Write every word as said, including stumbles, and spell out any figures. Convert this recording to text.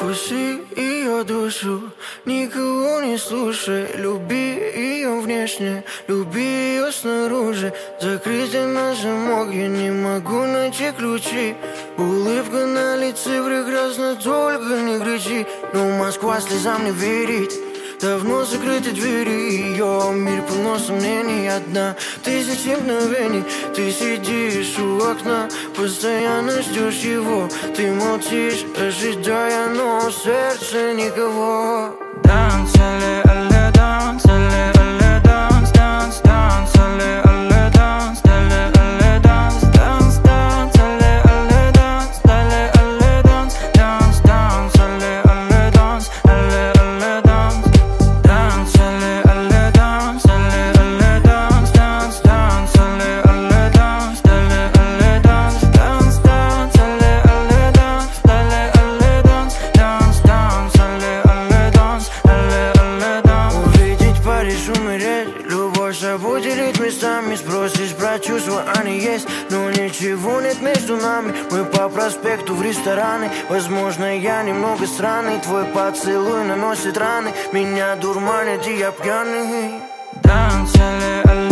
Вкуси ее душу, никого не слушай. Люби ее внешне, люби ее снаружи. Закрытие на замок, я не могу найти ключи. Улыбка на лице прекрасна, только не кричи. Но Москва слезам не верит. Давно закрыты двери, ее мир полно сомнений. Одна тысяча мгновений. Ты сидишь у окна, постоянно ждешь его. Ты молчишь, ожидая, но в сердце никого. Dance, alle, alle, dance, alle, alle, dance, dance, dance, alle, alle, dance, alle, alle, dance, dance, dance, alle, alle, dance, alle, alle, dance, dance, dance, alle, alle, dance, alle, alle, dance, dance, alle, alle, dance, alle, alle, dance, dance, dance, alle, alle, dance, alle, alle, dance, dance, dance, alle, alle, dance, alle, alle, dance, dance, dance, alle, alle, dance. Увидеть Париж, умереть. Любовь собой делить местами. Спросишь про чувства, они есть, но ничего нет между нами. Мы по проспекту в рестораны. Возможно, я немного странный. Твой поцелуй наносит раны. Меня дурманит, и я пьяный. Dance, alle, alle.